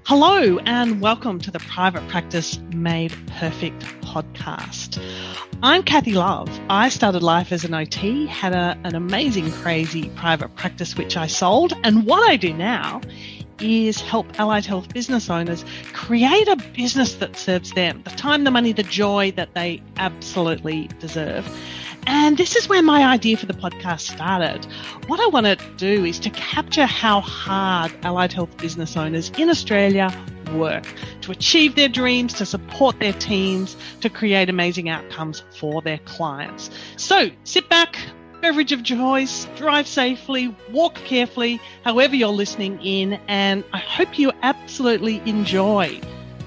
Hello and welcome to the Private Practice Made Perfect podcast. I'm Kathy Love. I started life as an OT, had an amazing, crazy private practice which I sold, and what I do now is help allied health business owners create a business that serves them, the time, the money, the joy that they absolutely deserve. And this is where my idea for the podcast started. What I want to do is to capture how hard allied health business owners in Australia work to achieve their dreams, to support their teams, to create amazing outcomes for their clients. So sit back, beverage of choice, drive safely, walk carefully, however you're listening in, and I hope you absolutely enjoy.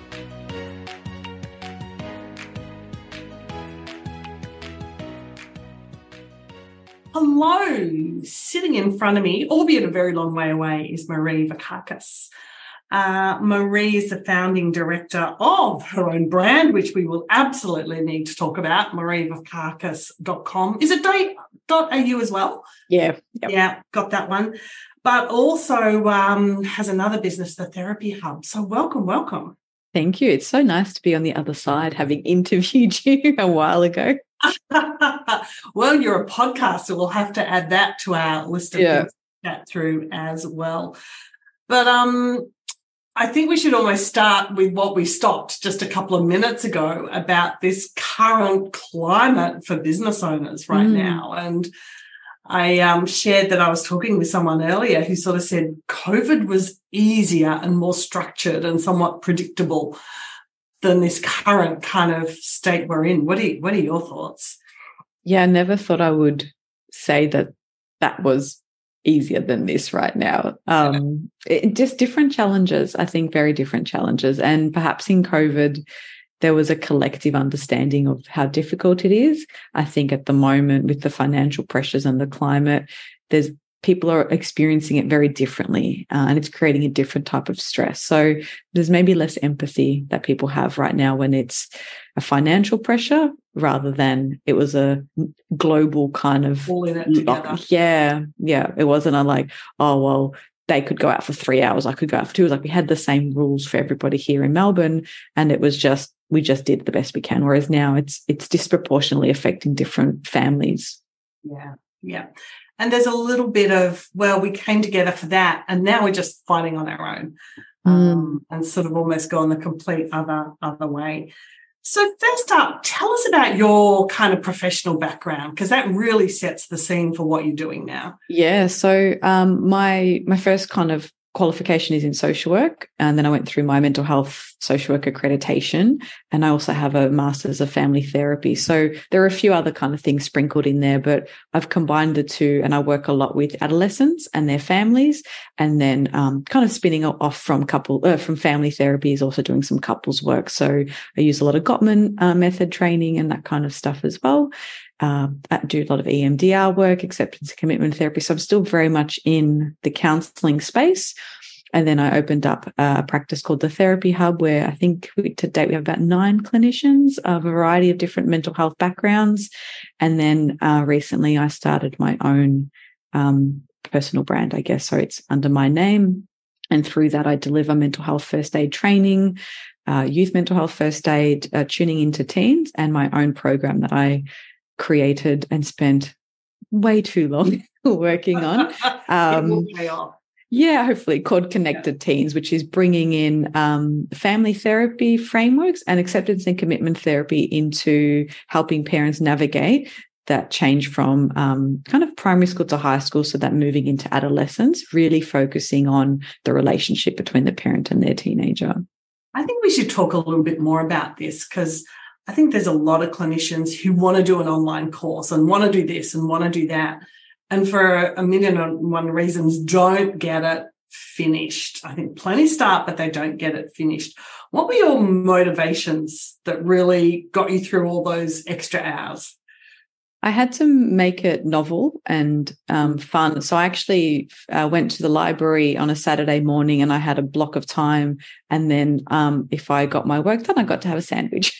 Hello, sitting in front of me, albeit a very long way away, is Marie Vakakis. Marie is the founding director of her own brand, which we will absolutely need to talk about, marievakakis.com. Is it .au as well? Yeah. Yep. Yeah, got that one. But also has another business, the Therapy Hub. So welcome. Thank you. It's so nice to be on the other side, having interviewed you a while ago. Well, you're a podcaster. We'll have to add that to our list of things to chat through as well. But I think we should almost start with what we stopped just a couple of minutes ago about this current climate for business owners right now. And I shared that I was talking with someone earlier who sort of said COVID was easier and more structured and somewhat predictable than this current kind of state we're in. What are your thoughts? Yeah, I never thought I would say that was easier than this right now. Just different challenges, I think, very different challenges. And perhaps in COVID, there was a collective understanding of how difficult it is. I think at the moment with the financial pressures and the climate, people are experiencing it very differently, and it's creating a different type of stress. So there's maybe less empathy that people have right now when it's a financial pressure rather than it was a global kind of all in it together. Yeah. It wasn't they could go out for 3 hours, I could go out for 2 hours. Like we had the same rules for everybody here in Melbourne, and it was we just did the best we can. Whereas now it's disproportionately affecting different families. Yeah. And there's a little bit of, we came together for that, and now we're just fighting on our own, and sort of almost gone the complete other way. So first up, tell us about your kind of professional background, because that really sets the scene for what you're doing now. Yeah. So my first kind of qualification is in social work, and then I went through my mental health social work accreditation, and I also have a master's of family therapy. So there are a few other kind of things sprinkled in there, but I've combined the two, and I work a lot with adolescents and their families, and then kind of spinning off from family therapy is also doing some couples work. So I use a lot of Gottman method training and that kind of stuff as well. I do a lot of EMDR work, acceptance and commitment therapy. So I'm still very much in the counselling space. And then I opened up a practice called the Therapy Hub, where I think to date we have about 9 clinicians of a variety of different mental health backgrounds. And then recently I started my own personal brand, I guess. So it's under my name. And through that, I deliver mental health first aid training, youth mental health first aid, tuning into teens, and my own program that I created and spent way too long working on. It will pay off. Yeah, hopefully, called Connected Teens, which is bringing in family therapy frameworks and acceptance and commitment therapy into helping parents navigate that change from kind of primary school to high school, so that moving into adolescence, really focusing on the relationship between the parent and their teenager. I think we should talk a little bit more about this, because I think there's a lot of clinicians who want to do an online course and want to do this and want to do that, and for a million and one reasons don't get it finished. I think plenty start, but they don't get it finished. What were your motivations that really got you through all those extra hours? I had to make it novel and fun. So I actually went to the library on a Saturday morning and I had a block of time. And then if I got my work done, I got to have a sandwich.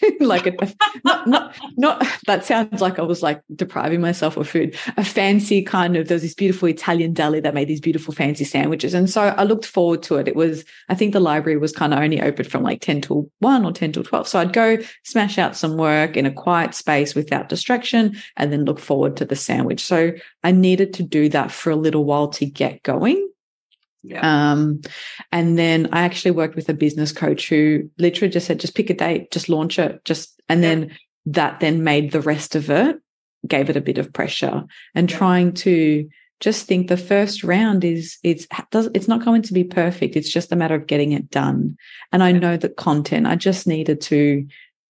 Not that sounds like I was like depriving myself of food. A fancy kind of, there's this beautiful Italian deli that made these beautiful fancy sandwiches. And so I looked forward to it. It was, I think the library was kind of only open from like 10 till 1 or 10 till 12. So I'd go smash out some work in a quiet space without distraction and then look forward to the sandwich. So I needed to do that for a little while to get going. Yeah. And then I actually worked with a business coach who literally just said, just pick a date, just launch it, and then that then made the rest of it, gave it a bit of pressure and trying to just think the first round it's not going to be perfect. It's just a matter of getting it done. And I know the content, I just needed to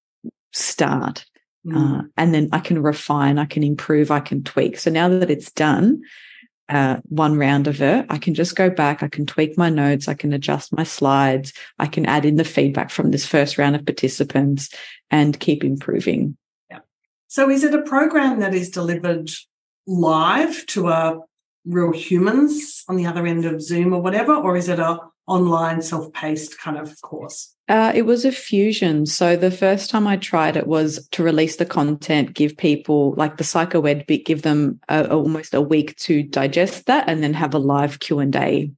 start. And then I can refine, I can improve, I can tweak. So now that it's done, one round of it, I can just go back, I can tweak my notes, I can adjust my slides, I can add in the feedback from this first round of participants and keep improving. Yeah. So is it a program that is delivered live to real humans on the other end of Zoom or whatever, or is it a online self-paced kind of course? It was a fusion. So the first time I tried it was to release the content, give people like the PsychoEd bit, give them almost a week to digest that and then have a live Q&A.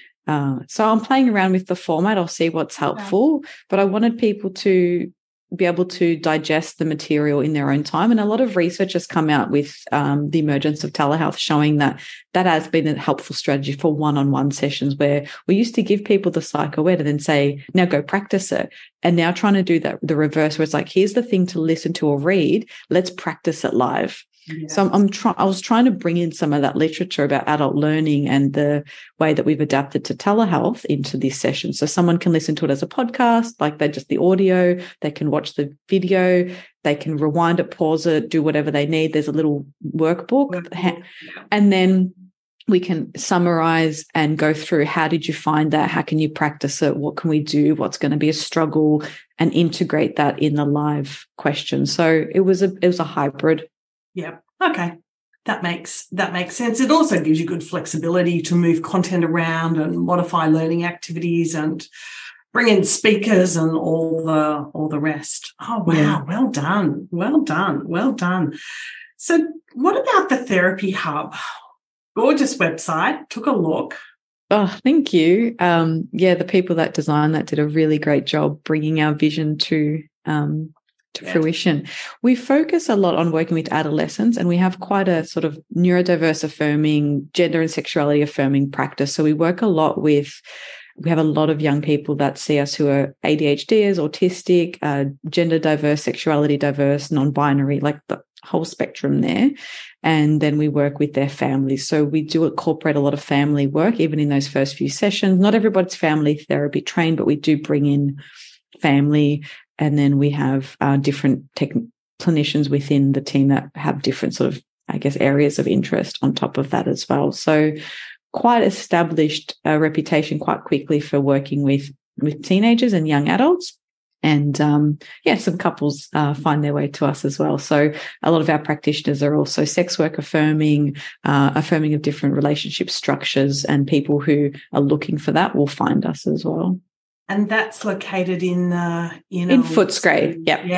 So I'm playing around with the format. I'll see what's helpful, but I wanted people to be able to digest the material in their own time. And a lot of research has come out with the emergence of telehealth showing that has been a helpful strategy for one-on-one sessions where we used to give people the psycho-ed and then say, now go practice it. And now trying to do that, the reverse, where it's like, here's the thing to listen to or read, let's practice it live. Yes. So I was trying to bring in some of that literature about adult learning and the way that we've adapted to telehealth into this session. So someone can listen to it as a podcast, like they're just the audio, they can watch the video, they can rewind it, pause it, do whatever they need. There's a little workbook. And then we can summarize and go through, how did you find that? How can you practice it? What can we do? What's going to be a struggle? And integrate that in the live question. So it was a hybrid. Yeah. Okay. That makes sense. It also gives you good flexibility to move content around and modify learning activities and bring in speakers and all the rest. Oh, wow. Yeah. Well done. Well done. Well done. So what about the Therapy Hub? Gorgeous website. Took a look. Oh, thank you. The people that designed that did a really great job bringing our vision to fruition. We focus a lot on working with adolescents, and we have quite a sort of neurodiverse affirming, gender and sexuality affirming practice. So we work a lot we have a lot of young people that see us who are ADHDers, autistic, gender diverse, sexuality diverse, non-binary, like the whole spectrum there. And then we work with their families. So we do incorporate a lot of family work, even in those first few sessions. Not everybody's family therapy trained, but we do bring in family. And then we have different clinicians within the team that have different sort of, I guess, areas of interest on top of that as well. So quite established reputation quite quickly for working with teenagers and young adults. And some couples find their way to us as well. So a lot of our practitioners are also sex work affirming of different relationship structures, and people who are looking for that will find us as well. And that's located in Footscray.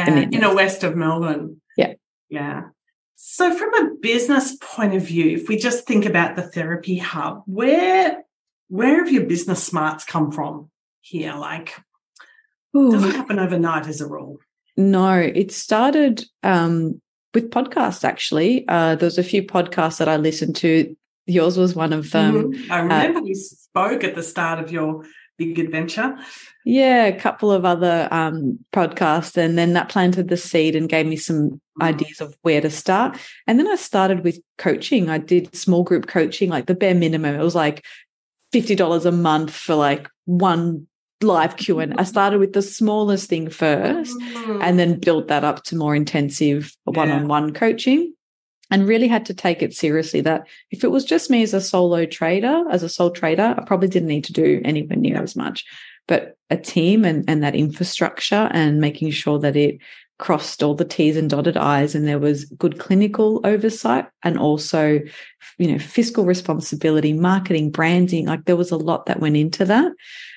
West of Melbourne. Yeah. Yeah. So from a business point of view, if we just think about the Therapy Hub, where have your business smarts come from here? Like, it doesn't happen overnight as a rule. No, it started with podcasts, actually. There's a few podcasts that I listened to. Yours was one of them. Mm-hmm. I remember we spoke at the start of your big adventure. Yeah, a couple of other podcasts, and then that planted the seed and gave me some ideas of where to start. And then I started with coaching. I did small group coaching, like the bare minimum. It was like $50 a month for like one live Q&A. I started with the smallest thing first and then built that up to more intensive one-on-one coaching. And really had to take it seriously that if it was just me as a sole trader, I probably didn't need to do anywhere near as much. But a team and that infrastructure and making sure that it crossed all the T's and dotted I's, and there was good clinical oversight and also, fiscal responsibility, marketing, branding. Like there was a lot that went into that.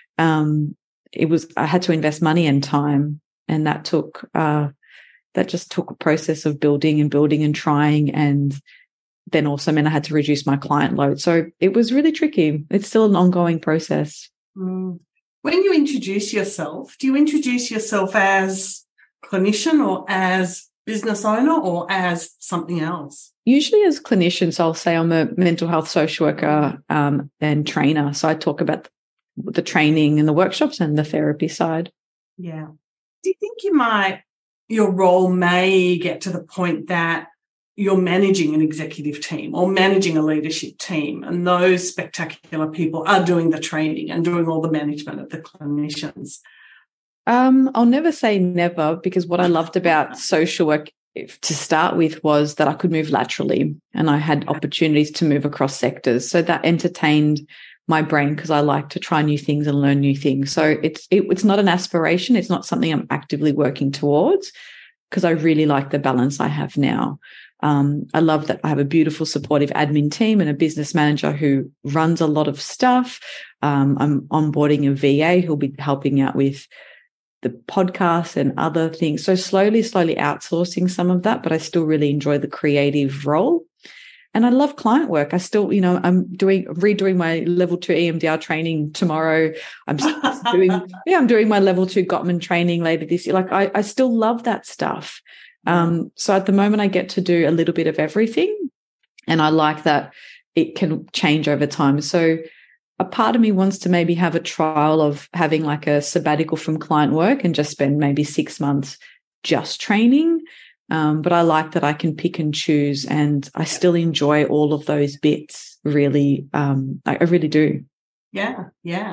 I had to invest money and time, and that just took a process of building and trying, and then also meant I had to reduce my client load. So it was really tricky. It's still an ongoing process. When you introduce yourself, do you introduce yourself as clinician or as business owner or as something else? Usually as clinicians, I'll say I'm a mental health social worker and trainer. So I talk about the training and the workshops and the therapy side. Yeah. Do you think your role may get to the point that you're managing an executive team or managing a leadership team, and those spectacular people are doing the training and doing all the management of the clinicians? I'll never say never, because what I loved about social work to start with was that I could move laterally and I had opportunities to move across sectors. So that entertained my brain because I like to try new things and learn new things. So it's not an aspiration. It's not something I'm actively working towards, because I really like the balance I have now. I love that I have a beautiful, supportive admin team and a business manager who runs a lot of stuff. I'm onboarding a VA who'll be helping out with the podcast and other things. So slowly outsourcing some of that, but I still really enjoy the creative role. And I love client work. I still, I'm redoing my level 2 EMDR training tomorrow. I'm doing my level 2 Gottman training later this year. Like I still love that stuff. So at the moment I get to do a little bit of everything, and I like that it can change over time. So a part of me wants to maybe have a trial of having like a sabbatical from client work and just spend maybe 6 months just training. But I like that I can pick and choose, and I still enjoy all of those bits. Really, I really do. Yeah.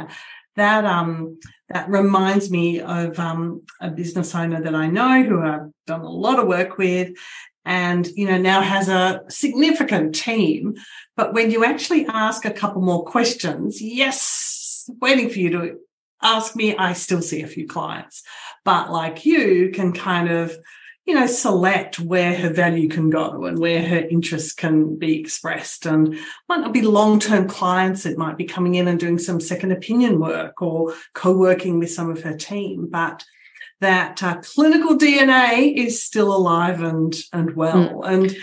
That reminds me of a business owner that I know who I've done a lot of work with, and now has a significant team. But when you actually ask a couple more questions, yes, waiting for you to ask me, I still see a few clients. But like you can kind of select where her value can go and where her interests can be expressed. And might not be long-term clients. It might be coming in and doing some second opinion work or co-working with some of her team. But that clinical DNA is still alive and well. And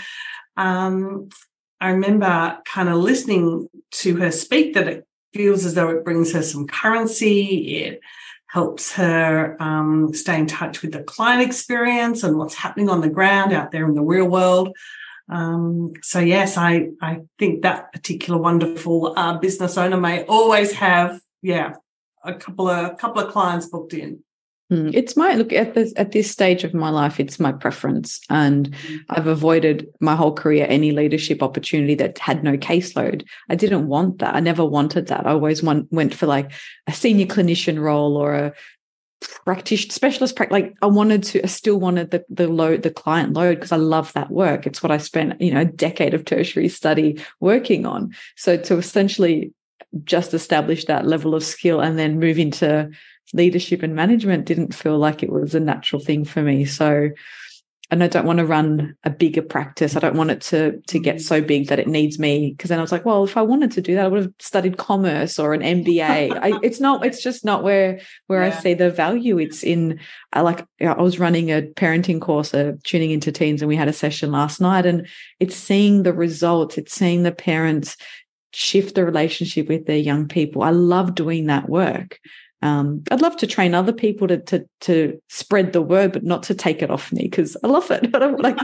I remember kind of listening to her speak that it feels as though it brings her some currency. It helps her stay in touch with the client experience and what's happening on the ground out there in the real world. So yes, I think that particular wonderful business owner may always have, a couple of clients booked in. It's at this stage of my life, it's my preference, and I've avoided my whole career any leadership opportunity that had no caseload. I didn't want that. I never wanted that. I always went for like a senior clinician role or a practitioner, specialist. Like I still wanted the client load, because I love that work. It's what I spent a decade of tertiary study working on. So to essentially just establish that level of skill and then move into leadership and management didn't feel like it was a natural thing for me. So, and I don't want to run a bigger practice. I don't want it to get so big that it needs me, because then I was like, well, if I wanted to do that, I would have studied commerce or an MBA. It's just not where I see the value. It's in, I was running a parenting course, tuning into teens, and we had a session last night, and it's seeing the results. It's seeing the parents shift the relationship with their young people. I love doing that work. I'd love to train other people to spread the word, but not to take it off me, because I love it.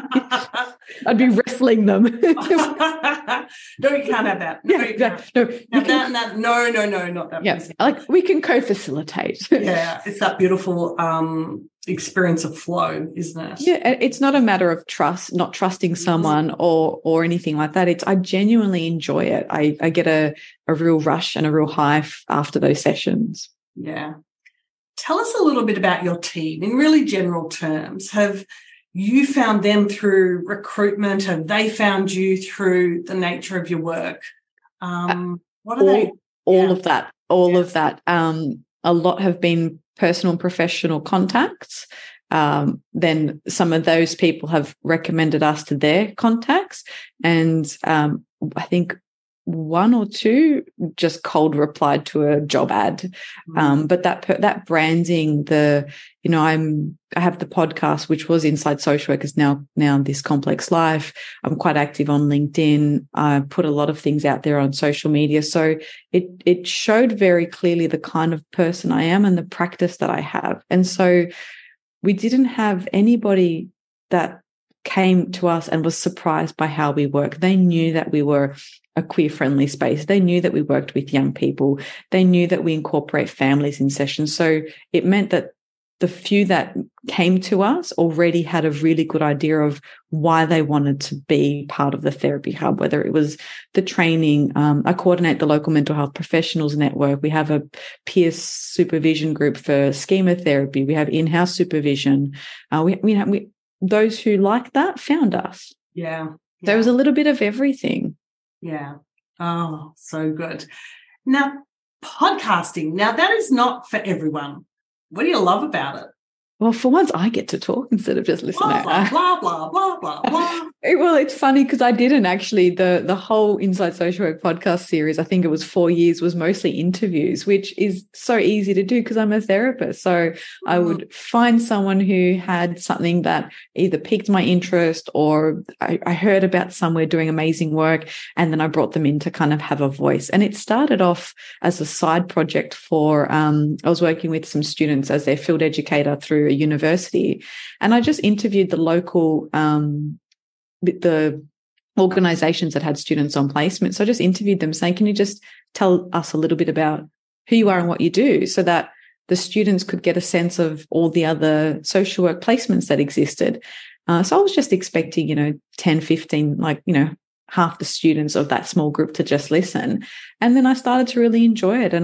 I'd be wrestling them. No, you can't have that. No, you can't. No, not that. Yeah, we can co-facilitate. Yeah, it's that beautiful experience of flow, isn't it? Yeah, it's not a matter of trust, not trusting someone or anything like that. I genuinely enjoy it. I get a real rush and a real high after those sessions. Yeah. Tell us a little bit about your team in really general terms. Have you found them through recruitment? Have they found you through the nature of your work? What are they? All of that. All of that. A lot have been personal and professional contacts. then some of those people have recommended us to their contacts. And I think one or two just cold replied to a job ad. But that branding, I have the podcast, which was Inside Social Workers, now This Complex Life. I'm quite active on LinkedIn. I put a lot of things out there on social media. So it showed very clearly the kind of person I am and the practice that I have. And so we didn't have anybody that came to us and was surprised by how we work. They knew that we were a queer-friendly space. They knew that we worked with young people. They knew that we incorporate families in sessions. So it meant that the few that came to us already had a really good idea of why they wanted to be part of the Therapy Hub, whether it was the training. I coordinate the local mental health professionals network. We have a peer supervision group for schema therapy. We have in-house supervision. Those who like that found us. Yeah. There was a little bit of everything. Yeah. Oh, so good. Now, podcasting. Now, that is not for everyone. What do you love about it? Well, for once, I get to talk instead of just listening. Blah, blah, blah, blah, blah, blah. Well, it's funny because I didn't actually, the whole Inside Social Work podcast series, I think it was 4 years, was mostly interviews, which is so easy to do because I'm a therapist. So I would find someone who had something that either piqued my interest or I heard about somewhere doing amazing work, and then I brought them in to kind of have a voice. And it started off as a side project for, I was working with some students as their field educator through a university, and I just interviewed the local the organizations that had students on placement. So I just interviewed them saying, can you just tell us a little bit about who you are and what you do, so that the students could get a sense of all the other social work placements that existed. So I was just expecting, 10, 15, half the students of that small group to just listen. And then I started to really enjoy it. And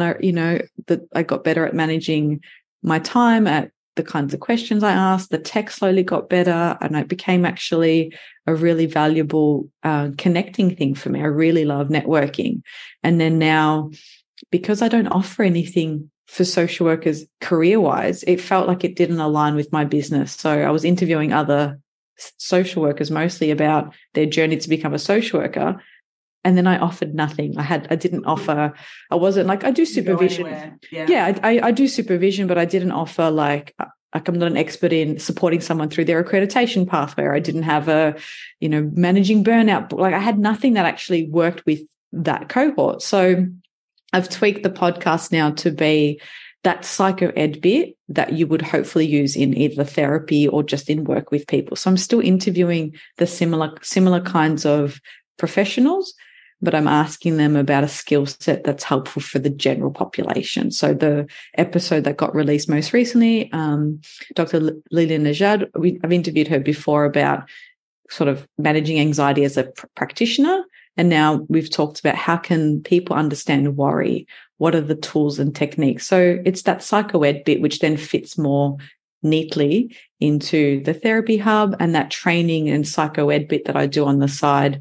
I got better at managing my time, at the kinds of questions I asked. The tech slowly got better, and it became actually a really valuable connecting thing for me. I really love networking. And then now, because I don't offer anything for social workers career-wise, it felt like it didn't align with my business. So I was interviewing other social workers mostly about their journey to become a social worker. And then I offered nothing. I didn't offer, I wasn't like, I do supervision. Yeah, I do supervision, but I didn't offer like I'm not an expert in supporting someone through their accreditation pathway. Or I didn't have managing burnout. Like I had nothing that actually worked with that cohort. So I've tweaked the podcast now to be that psycho ed bit that you would hopefully use in either therapy or just in work with people. So I'm still interviewing the similar kinds of professionals, but I'm asking them about a skill set that's helpful for the general population. So the episode that got released most recently, Dr. Lilian Najad, I've interviewed her before about sort of managing anxiety as a practitioner. And now we've talked about how can people understand worry? What are the tools and techniques? So it's that psychoed bit, which then fits more neatly into the Therapy Hub, and that training and psychoed bit that I do on the side.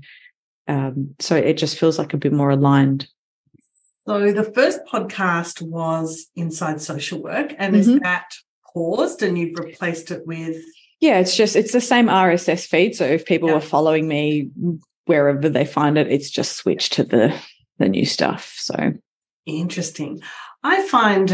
So it just feels like a bit more aligned. So the first podcast was Inside Social Work, and is that paused and you've replaced it with? Yeah, it's the same RSS feed. So if people are following me wherever they find it, it's just switched to the new stuff. So interesting. I find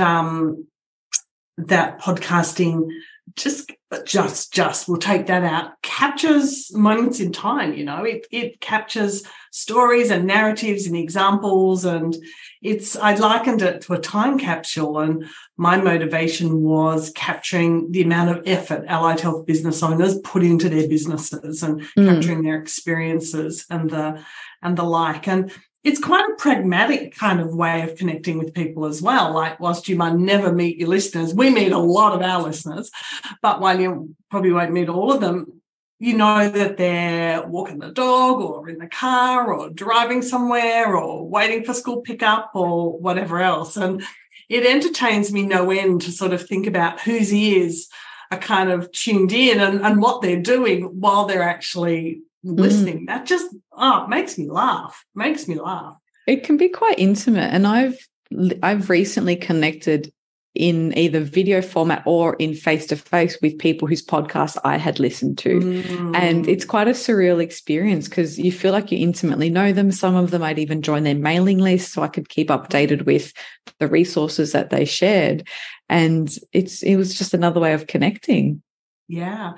that podcasting just we'll take that out, captures moments in time. It captures stories and narratives and examples, and I likened it to a time capsule, and my motivation was capturing the amount of effort allied health business owners put into their businesses and capturing their experiences and the like. And it's quite a pragmatic kind of way of connecting with people as well. Like, whilst you might never meet your listeners, we meet a lot of our listeners, but while you probably won't meet all of them, you know that they're walking the dog or in the car or driving somewhere or waiting for school pickup or whatever else. And it entertains me no end to sort of think about whose ears are kind of tuned in and what they're doing while they're actually listening. That just makes me laugh. It can be quite intimate, and I've recently connected in either video format or in face-to-face with people whose podcasts I had listened to. And it's quite a surreal experience because you feel like you intimately know them. Some of them I'd even join their mailing list so I could keep updated with the resources that they shared. And it was just another way of connecting. Yeah.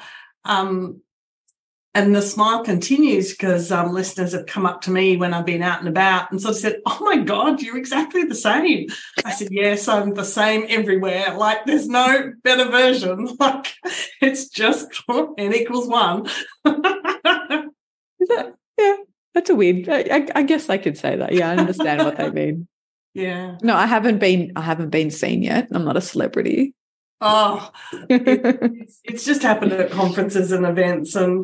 And the smile continues because listeners have come up to me when I've been out and about and sort of said, oh, my God, you're exactly the same. I said, yes, I'm the same everywhere. Like, there's no better version. Like, it's just n equals 1. Yeah, that's a weird. I guess I could say that. Yeah, I understand what they mean. Yeah. No, I haven't been seen yet. I'm not a celebrity. Oh, it's just happened at conferences and events, and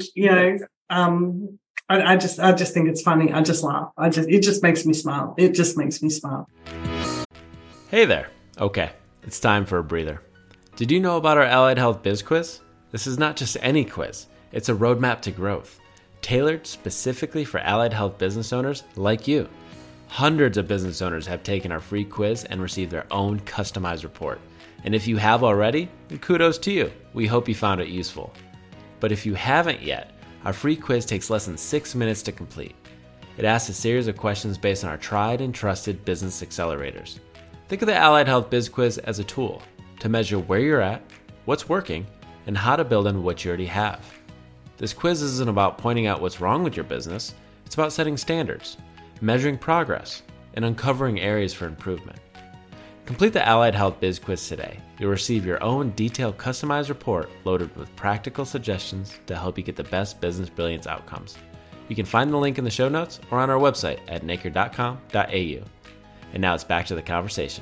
I just think it's funny. I just laugh. It just makes me smile. It just makes me smile. Hey there. Okay, it's time for a breather. Did you know about our Allied Health Biz Quiz? This is not just any quiz. It's a roadmap to growth, tailored specifically for allied health business owners like you. Hundreds of business owners have taken our free quiz and received their own customized report. And if you have already, then kudos to you. We hope you found it useful. But if you haven't yet, our free quiz takes less than 6 minutes to complete. It asks a series of questions based on our tried and trusted business accelerators. Think of the Allied Health Biz Quiz as a tool to measure where you're at, what's working, and how to build on what you already have. This quiz isn't about pointing out what's wrong with your business. It's about setting standards, measuring progress, and uncovering areas for improvement. Complete the Allied Health Biz Quiz today. You'll receive your own detailed customized report loaded with practical suggestions to help you get the best business brilliance outcomes. You can find the link in the show notes or on our website at nacre.com.au. And now it's back to the conversation.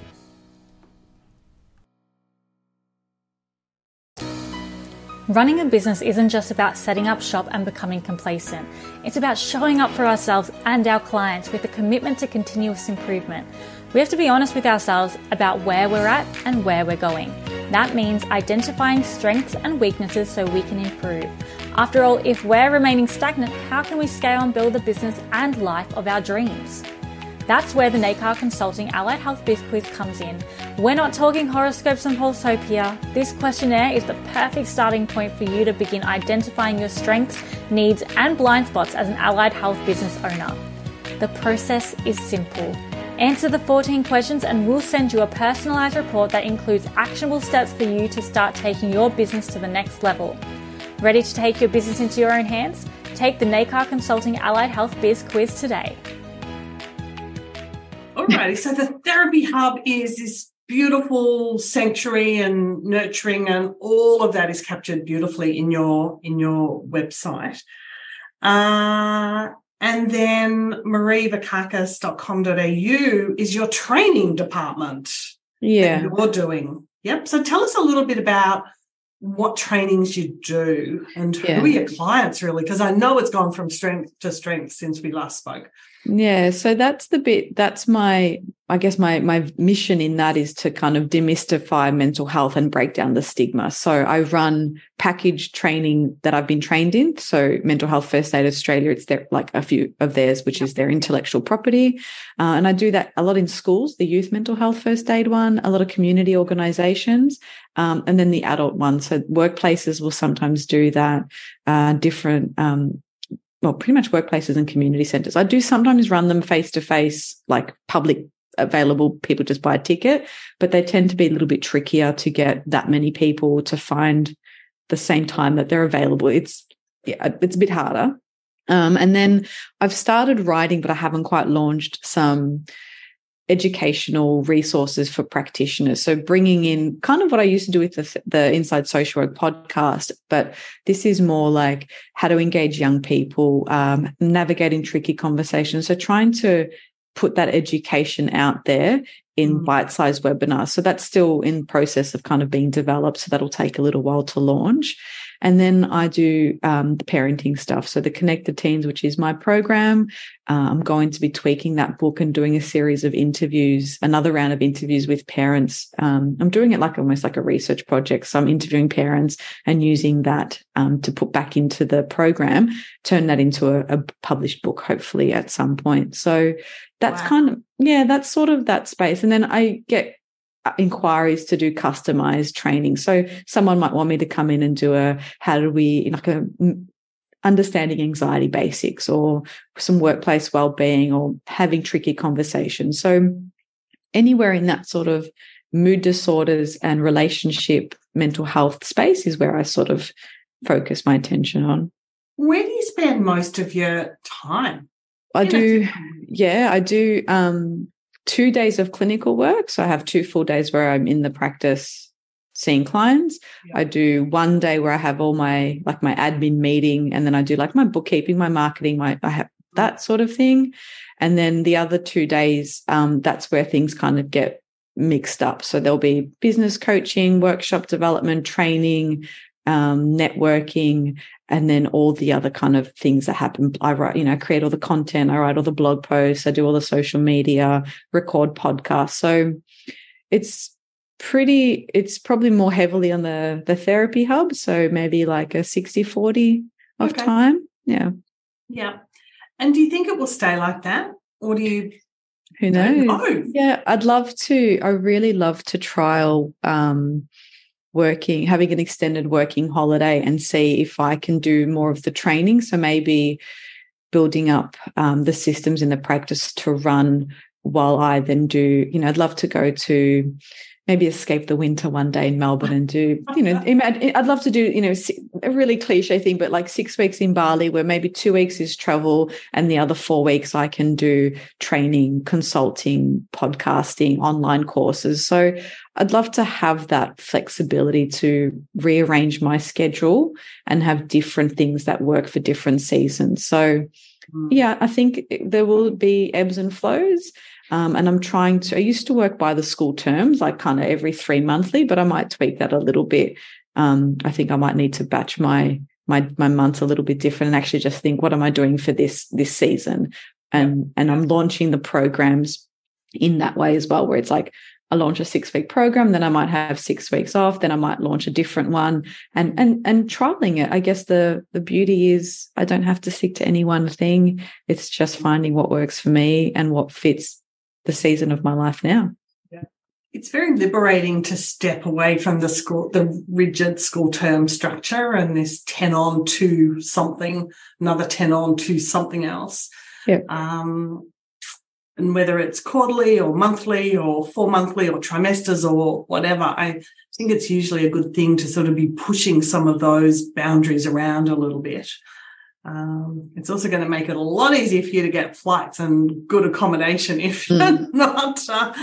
Running a business isn't just about setting up shop and becoming complacent. It's about showing up for ourselves and our clients with a commitment to continuous improvement. We have to be honest with ourselves about where we're at and where we're going. That means identifying strengths and weaknesses so we can improve. After all, if we're remaining stagnant, how can we scale and build the business and life of our dreams? That's where the NACAR Consulting Allied Health Biz Quiz comes in. We're not talking horoscopes and Pulshope here. This questionnaire is the perfect starting point for you to begin identifying your strengths, needs, and blind spots as an allied health business owner. The process is simple. Answer the 14 questions and we'll send you a personalized report that includes actionable steps for you to start taking your business to the next level. Ready to take your business into your own hands? Take the NACAR Consulting Allied Health Biz Quiz today. Alrighty, so the Therapy Hub is this beautiful sanctuary and nurturing, and all of that is captured beautifully in your website. And then marievakakis.com.au is your training department that you're doing. Yep. So tell us a little bit about what trainings you do and who are your clients, really, because I know it's gone from strength to strength since we last spoke. Yeah, so that's my mission in that is to kind of demystify mental health and break down the stigma. So I run packaged training that I've been trained in. So Mental Health First Aid Australia, it's like a few of theirs, which is their intellectual property. And I do that a lot in schools, the youth mental health first aid one, a lot of community organizations, and then the adult one. So workplaces will sometimes do that, pretty much workplaces and community centres. I do sometimes run them face-to-face, like public available, people just buy a ticket, but they tend to be a little bit trickier to get that many people to find the same time that they're available. It's a bit harder. And then I've started writing, but I haven't quite launched some educational resources for practitioners. So bringing in kind of what I used to do with the Inside Social Work podcast, but this is more like how to engage young people, navigating tricky conversations. So trying to put that education out there in bite-sized webinars. So that's still in process of kind of being developed. So that'll take a little while to launch. And then I do the parenting stuff. So the Connected Teens, which is my program, I'm going to be tweaking that book and doing a series of interviews, another round of interviews with parents. I'm doing it like almost like a research project. So I'm interviewing parents and using that to put back into the program, turn that into a published book, hopefully at some point. So that's that's sort of that space. And then I get inquiries to do customized training. So someone might want me to come in and do understanding anxiety basics or some workplace well-being or having tricky conversations. So anywhere in that sort of mood disorders and relationship mental health space is where I sort of focus my attention on. Where do you spend most of your time? I do 2 days of clinical work. So I have 2 full days where I'm in the practice seeing clients. I do 1 day where I have all my admin meeting, and then I do like my bookkeeping, my marketing, I have that sort of thing. And then the other 2 days, that's where things kind of get mixed up. So there'll be business coaching, workshop development, training, networking, and then all the other kind of things that happen. I write, create all the content, I write all the blog posts, I do all the social media, record podcasts. So it's probably more heavily on the therapy hub. So maybe like a 60-40 of time. Yeah. Yeah. And do you think it will stay like that? Or do you? Who knows? Yeah, I really love to trial having an extended working holiday and see if I can do more of the training. So maybe building up the systems in the practice to run while I then do, I'd love to go to maybe escape the winter one day in Melbourne and do, I'd love to do, a really cliche thing, but like 6 weeks in Bali where maybe 2 weeks is travel and the other 4 weeks I can do training, consulting, podcasting, online courses. So I'd love to have that flexibility to rearrange my schedule and have different things that work for different seasons. So yeah, I think there will be ebbs and flows. And I used to work by the school terms, like kind of every 3 monthly, but I might tweak that a little bit. I think I might need to batch my months a little bit different and actually just think, what am I doing for this season? And I'm launching the programs in that way as well, where it's like I launch a 6-week program, then I might have 6 weeks off, then I might launch a different one and trialing it. I guess the beauty is I don't have to stick to any one thing. It's just finding what works for me and what fits the season of my life now. Yeah. It's very liberating to step away from the rigid school term structure and this 10 on to something, another 10 on to something else. Yeah. And whether it's quarterly or monthly or 4 monthly or trimesters or whatever, I think it's usually a good thing to sort of be pushing some of those boundaries around a little bit. It's also going to make it a lot easier for you to get flights and good accommodation if you're not.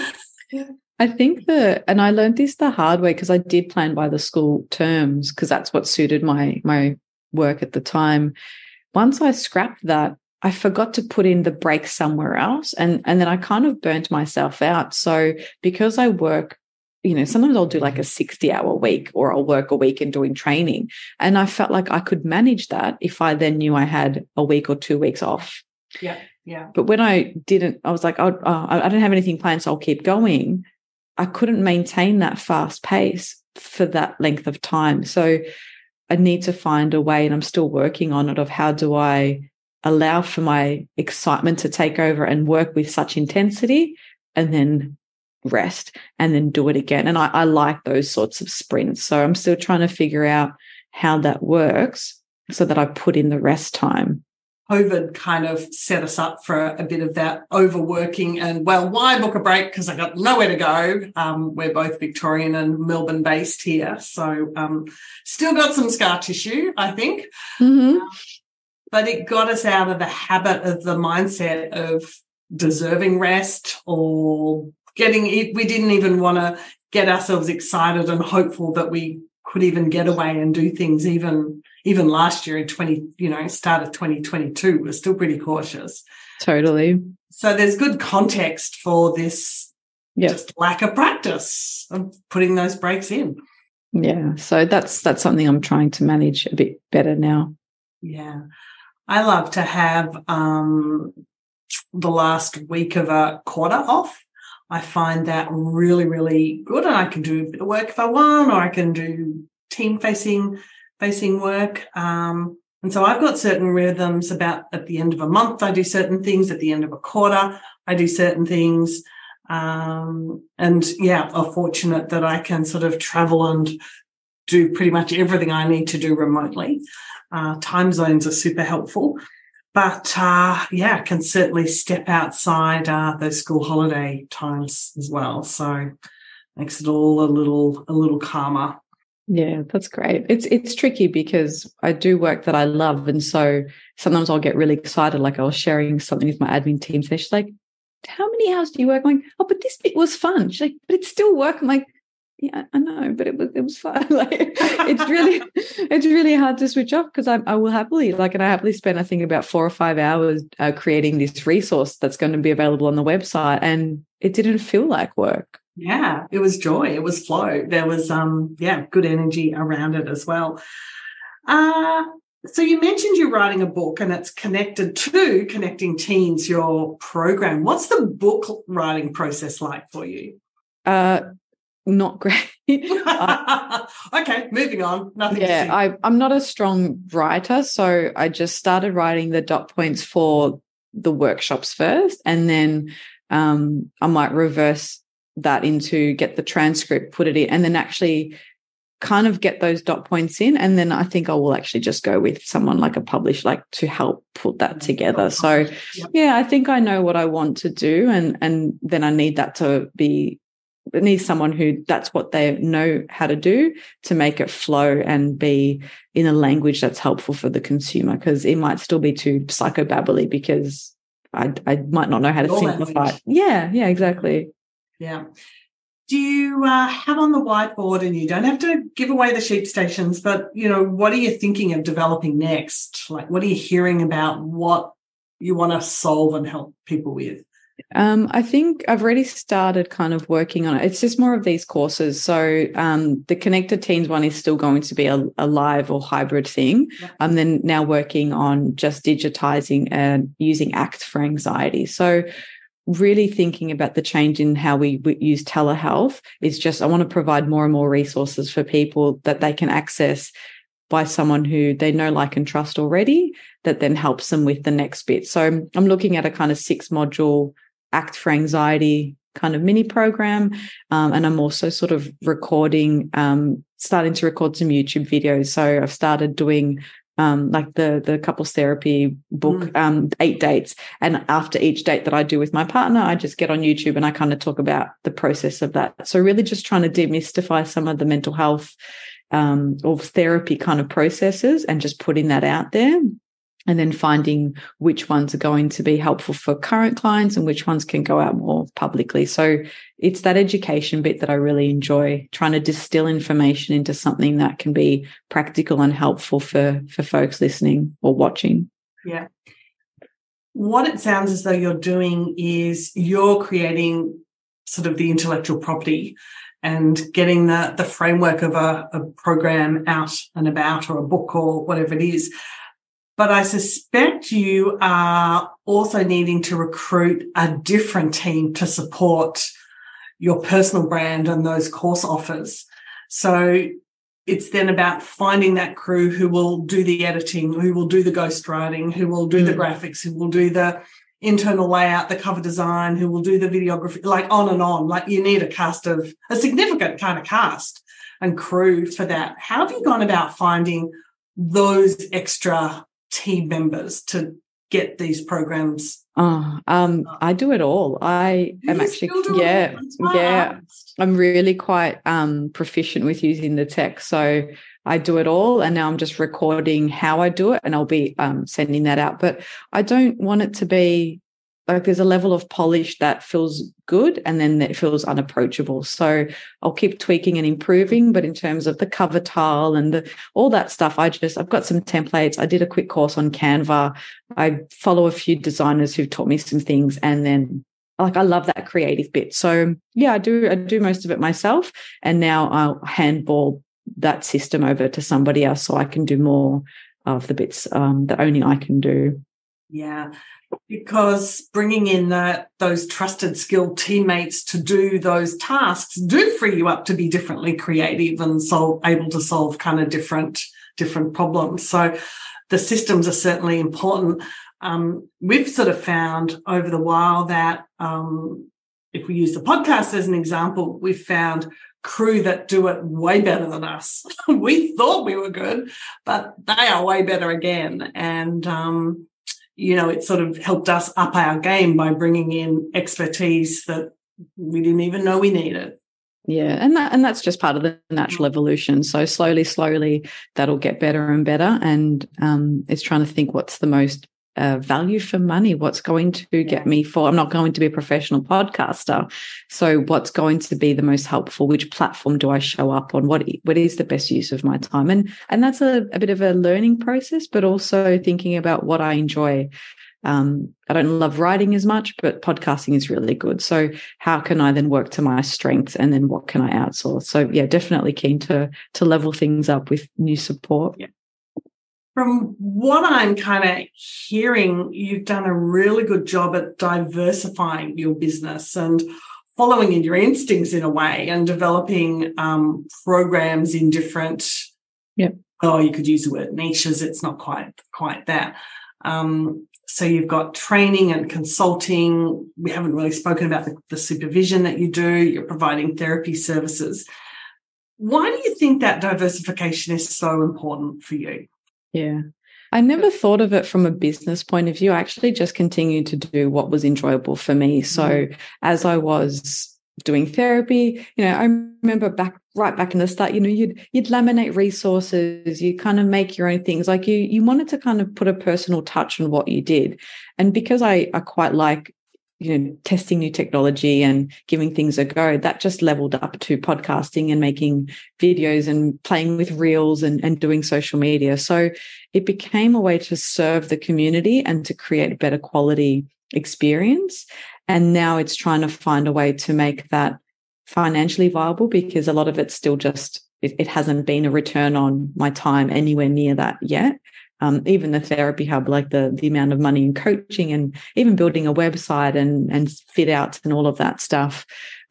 I think and I learned this the hard way because I did plan by the school terms because that's what suited my work at the time. Once I scrapped that, I forgot to put in the break somewhere else. And then I kind of burnt myself out. So because I work, sometimes I'll do like a 60-hour week or I'll work a weekend doing training. And I felt like I could manage that if I then knew I had a week or 2 weeks off. Yeah, yeah. But when I didn't, I was like, I don't have anything planned, so I'll keep going. I couldn't maintain that fast pace for that length of time. So I need to find a way, and I'm still working on it, of how do I allow for my excitement to take over and work with such intensity and then rest and then do it again. And I like those sorts of sprints. So I'm still trying to figure out how that works so that I put in the rest time. COVID kind of set us up for a bit of that overworking and, well, why book a break? Because I got nowhere to go. We're both Victorian and Melbourne based here. So still got some scar tissue, I think. Mm-hmm. But it got us out of the habit of the mindset of deserving rest or we didn't even want to get ourselves excited and hopeful that we could even get away and do things even last year in start of 2022. We're still pretty cautious. Totally. So there's good context for this just lack of practice of putting those breaks in. Yeah. So that's something I'm trying to manage a bit better now. Yeah. I love to have the last week of a quarter off. I find that really, really good, and I can do a bit of work if I want, or I can do team-facing work. And so I've got certain rhythms about at the end of a month I do certain things, at the end of a quarter I do certain things. And yeah, I'm fortunate that I can sort of travel and do pretty much everything I need to do remotely. Time zones are super helpful. But, yeah, I can certainly step outside those school holiday times as well. So makes it all a little calmer. Yeah, that's great. It's tricky because I do work that I love. And so sometimes I'll get really excited, like I was sharing something with my admin team. So she's like, how many hours do you work? I'm like, oh, but this bit was fun. She's like, but it's still work. I'm like, yeah, I know, but it was fun. Like it's really hard to switch off because I will happily and I happily spend I think about 4 or 5 hours creating this resource that's going to be available on the website, and it didn't feel like work. Yeah, it was joy. It was flow. There was good energy around it as well. So you mentioned you're writing a book and it's connected to Connecting Teens, your program. What's the book writing process like for you? Not great. Okay, moving on. Nothing to see. I'm not a strong writer, so I just started writing the dot points for the workshops first, and then I might reverse that into get the transcript, put it in, and then actually kind of get those dot points in, and then I think I will actually just go with someone like a publisher, to help put that together. So yeah, I think I know what I want to do, and then I need that to be. It needs someone who that's what they know how to do to make it flow and be in a language that's helpful for the consumer, because it might still be too psychobabbly because I might not know how to simplify it. Yeah, exactly. Yeah. Do you have on the whiteboard, and you don't have to give away the sheep stations, but, what are you thinking of developing next? Like, what are you hearing about what you want to solve and help people with? I think I've already started kind of working on it. It's just more of these courses. So the Connected Teens one is still going to be a live or hybrid thing. I'm then now working on just digitizing and using ACT for anxiety. So really thinking about the change in how we use telehealth is just I want to provide more and more resources for people that they can access by someone who they know, like, and trust already, that then helps them with the next bit. So I'm looking at a kind of 6-module ACT for anxiety kind of mini program. And I'm also sort of starting to record some YouTube videos. So I've started doing like the couples therapy book, 8 dates. And after each date that I do with my partner, I just get on YouTube and I kind of talk about the process of that. So really just trying to demystify some of the mental health or therapy kind of processes and just putting that out there. And then finding which ones are going to be helpful for current clients and which ones can go out more publicly. So it's that education bit that I really enjoy, trying to distill information into something that can be practical and helpful for folks listening or watching. Yeah. What it sounds as though you're doing is you're creating sort of the intellectual property and getting the framework of a program out and about, or a book or whatever it is. But I suspect you are also needing to recruit a different team to support your personal brand and those course offers. So it's then about finding that crew who will do the editing, who will do the ghostwriting, who will do the graphics, who will do the internal layout, the cover design, who will do the videography, like on and on. Like, you need a significant kind of cast and crew for that. How have you gone about finding those extra team members to get these programs? I do it all. I am actually, I'm really quite proficient with using the tech. So I do it all, and now I'm just recording how I do it, and I'll be sending that out. But I don't want it to be like there's a level of polish that feels good and then it feels unapproachable. So I'll keep tweaking and improving. But in terms of the cover tile and all that stuff, I've got some templates. I did a quick course on Canva. I follow a few designers who've taught me some things, and then I love that creative bit. So yeah, I do most of it myself, and now I'll handball that system over to somebody else so I can do more of the bits that only I can do. Yeah. Because bringing in those trusted, skilled teammates to do those tasks do free you up to be differently creative and able to solve kind of different problems. So the systems are certainly important. We've sort of found over the while that if we use the podcast as an example, we've found crew that do it way better than us. We thought we were good, but they are way better again. And, it sort of helped us up our game by bringing in expertise that we didn't even know we needed. Yeah, and that's just part of the natural evolution. So slowly, that'll get better and better. And it's trying to think what's the most value for money, what's going to get me for. I'm not going to be a professional podcaster, so what's going to be the most helpful? Which platform do I show up on? What is the best use of my time? And that's a bit of a learning process, but also thinking about what I enjoy. I don't love writing as much, but podcasting is really good. So how can I then work to my strengths, and then what can I outsource? So yeah, definitely keen to level things up with new support. Yeah. From what I'm kind of hearing, you've done a really good job at diversifying your business and following in your instincts in a way, and developing programs in different, you could use the word niches. It's not quite that. So you've got training and consulting. We haven't really spoken about the supervision that you do. You're providing therapy services. Why do you think that diversification is so important for you? Yeah. I never thought of it from a business point of view. I actually just continued to do what was enjoyable for me. So as I was doing therapy, I remember right back in the start, you'd laminate resources, you kind of make your own things. Like you wanted to kind of put a personal touch on what you did. And because I quite like testing new technology and giving things a go, that just leveled up to podcasting and making videos and playing with reels and doing social media. So it became a way to serve the community and to create a better quality experience. And now it's trying to find a way to make that financially viable, because a lot of it's still just, it hasn't been a return on my time anywhere near that yet. Even the therapy hub, like the amount of money in coaching and even building a website and fit outs and all of that stuff.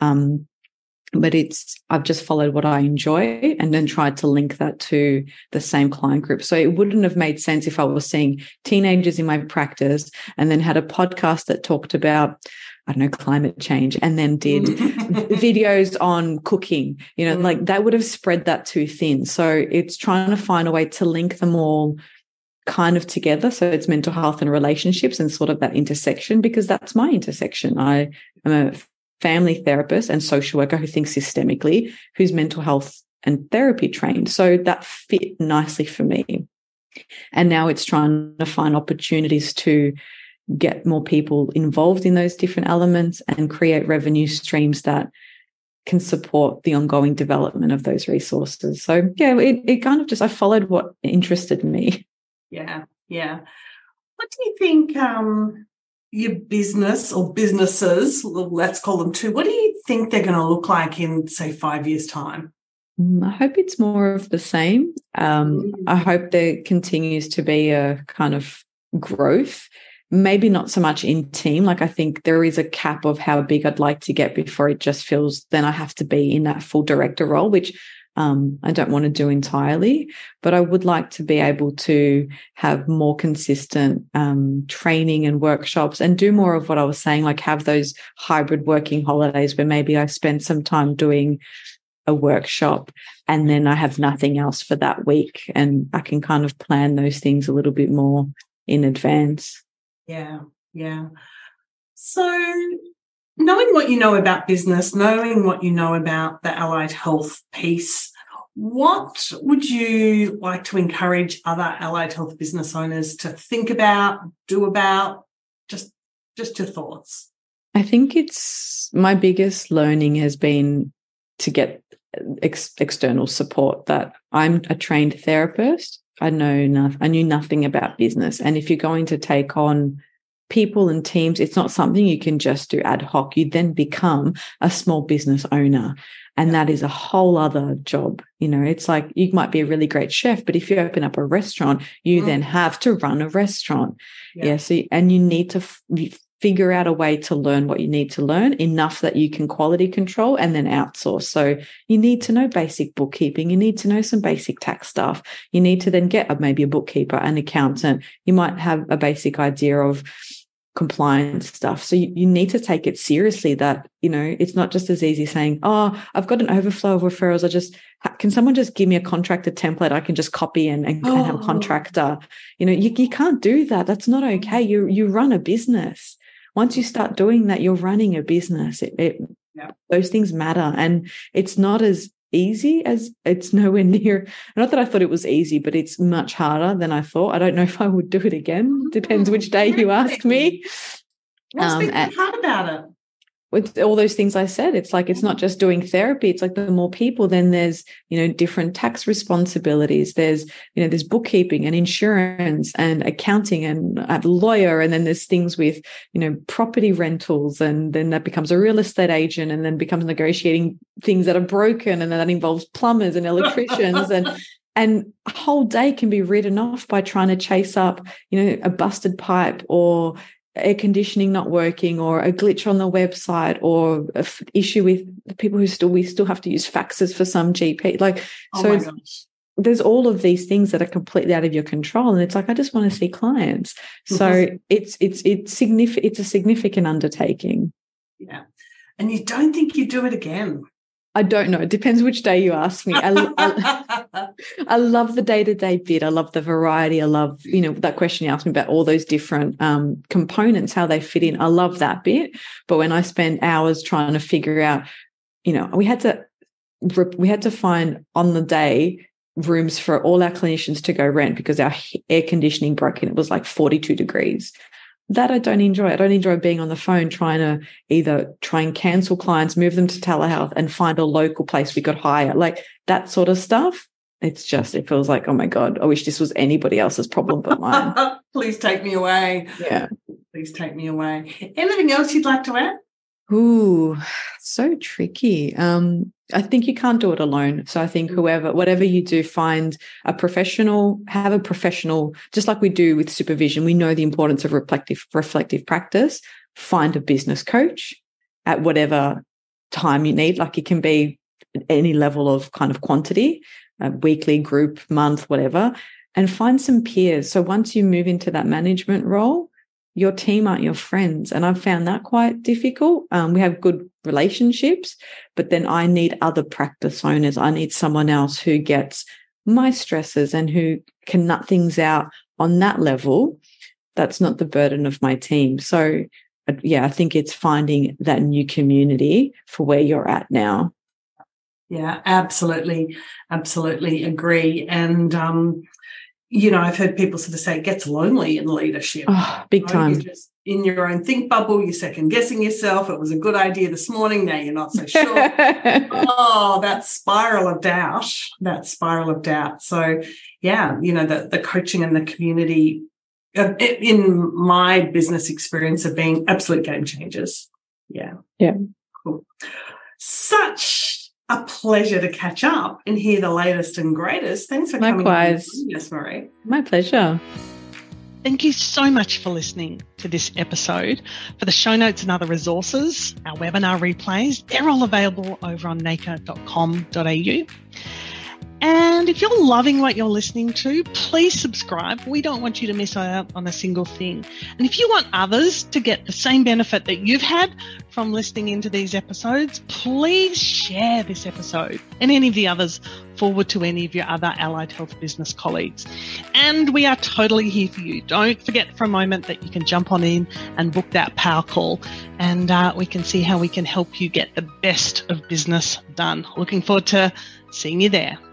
But I've just followed what I enjoy and then tried to link that to the same client group. So it wouldn't have made sense if I was seeing teenagers in my practice and then had a podcast that talked about, I don't know, climate change, and then did videos on cooking, like that would have spread that too thin. So it's trying to find a way to link them all kind of together. So it's mental health and relationships and sort of that intersection, because that's my intersection. I am a family therapist and social worker who thinks systemically, who's mental health and therapy trained. So that fit nicely for me. And now it's trying to find opportunities to get more people involved in those different elements and create revenue streams that can support the ongoing development of those resources. So yeah, it kind of just, I followed what interested me. Yeah. What do you think your business or businesses, let's call them two, what do you think they're going to look like in, say, 5 years' time? I hope it's more of the same. I hope there continues to be a kind of growth, maybe not so much in team. Like I think there is a cap of how big I'd like to get before it just feels then I have to be in that full director role, which I don't want to do entirely, but I would like to be able to have more consistent training and workshops and do more of what I was saying, like have those hybrid working holidays where maybe I spend some time doing a workshop and then I have nothing else for that week, and I can kind of plan those things a little bit more in advance. Yeah. So knowing what you know about business, knowing what you know about the allied health piece, what would you like to encourage other allied health business owners to think about, do about? Just your thoughts. I think it's my biggest learning has been to get external support. That I'm a trained therapist. I knew nothing about business. And if you're going to take on people and teams, it's not something you can just do ad hoc. You then become a small business owner. And that is a whole other job. It's like you might be a really great chef, but if you open up a restaurant, you then have to run a restaurant. And you need to figure out a way to learn what you need to learn enough that you can quality control and then outsource. So you need to know basic bookkeeping. You need to know some basic tax stuff. You need to then get maybe a bookkeeper, an accountant. You might have a basic idea of compliance stuff. So you need to take it seriously that, it's not just as easy saying, oh, I've got an overflow of referrals. Can someone just give me a contractor template I can just copy and have a contractor? You can't do that. That's not okay. You run a business. Once you start doing that, you're running a business. Those things matter. And it's not as easy as it's nowhere near. Not that I thought it was easy, but it's much harder than I thought. I don't know if I would do it again. Depends which day you ask me. What's been hard about it? With all those things I said, it's like, it's not just doing therapy. It's like the more people, then there's, different tax responsibilities. There's bookkeeping and insurance and accounting and a lawyer. And then there's things with, property rentals. And then that becomes a real estate agent and then becomes negotiating things that are broken. And then that involves plumbers and electricians and a whole day can be written off by trying to chase up, a busted pipe or air conditioning not working or a glitch on the website or an issue with the people we still have to use faxes for some GP. There's all of these things that are completely out of your control. And it's like, I just want to see clients. So it's a significant undertaking. Yeah. And you don't think you do it again? I don't know. It depends which day you ask me. I love the day-to-day bit. I love the variety. I love, that question you asked me about all those different components, how they fit in. I love that bit. But when I spend hours trying to figure out, we had to find on the day rooms for all our clinicians to go rent because our air conditioning broke and it was like 42 degrees. That I don't enjoy. I don't enjoy being on the phone trying to either try and cancel clients, move them to telehealth and find a local place we could hire. Like that sort of stuff. It feels like, oh my God, I wish this was anybody else's problem but mine. Please take me away. Yeah. Please take me away. Anything else you'd like to add? Ooh, so tricky. I think you can't do it alone. So I think whatever you do, have a professional, just like we do with supervision. We know the importance of reflective practice. Find a business coach at whatever time you need. Like it can be any level of kind of quantity, weekly, group, month, whatever, and find some peers. So once you move into that management role, your team aren't your friends. And I've found that quite difficult. We have good relationships, but then I need other practice owners. I need someone else who gets my stresses and who can nut things out on that level. That's not the burden of my team. So I think it's finding that new community for where you're at now. Yeah, absolutely. Absolutely agree. And, I've heard people sort of say it gets lonely in leadership. Oh, big time. You're just in your own think bubble. You're second guessing yourself. It was a good idea this morning. Now you're not so sure. That spiral of doubt. So, yeah, the coaching and the community in my business experience have been absolute game changers. Yeah. Yeah. Cool. Such a pleasure to catch up and hear the latest and greatest. Thanks for coming. Likewise. Yes, Marie. My pleasure. Thank you so much for listening to this episode. For the show notes and other resources, our webinar replays, they're all available over on naka.com.au. And if you're loving what you're listening to, please subscribe. We don't want you to miss out on a single thing. And if you want others to get the same benefit that you've had from listening into these episodes, please share this episode and any of the others forward to any of your other allied health business colleagues. And we are totally here for you. Don't forget for a moment that you can jump on in and book that power call, and we can see how we can help you get the best of business done. Looking forward to seeing you there.